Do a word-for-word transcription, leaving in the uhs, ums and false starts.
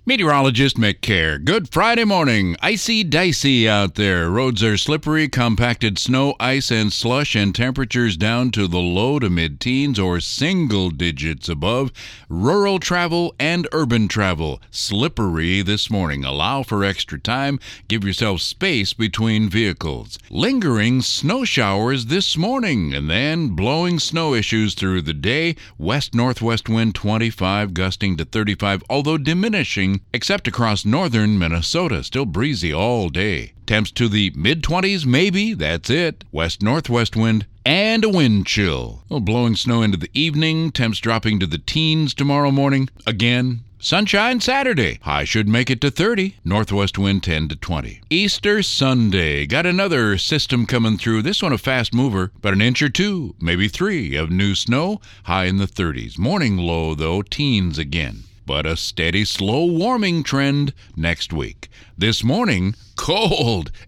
Meteorologist Mick Kerr. Good Friday morning. Icy dicey out there. Roads are slippery, compacted snow, ice, and slush, and temperatures down to the low to mid-teens or single digits above. Rural travel and urban travel. Slippery this morning. Allow for extra time. Give yourself space between vehicles. Lingering snow showers this morning, and then blowing snow issues through the day. West-northwest wind twenty-five, gusting to thirty-five, although diminishing except across northern Minnesota. Still breezy all day. Temps to the mid-twenties, maybe. That's it. West-northwest wind and a wind chill. Well, blowing snow into the evening. Temps dropping to the teens tomorrow morning. Again, sunshine Saturday. High should make it to thirty. Northwest wind ten to twenty. Easter Sunday. Got another system coming through. This one a fast mover, but an inch or two, maybe three of new snow. High in the thirties. Morning low, though, teens again. But a steady, slow warming trend next week. This morning, cold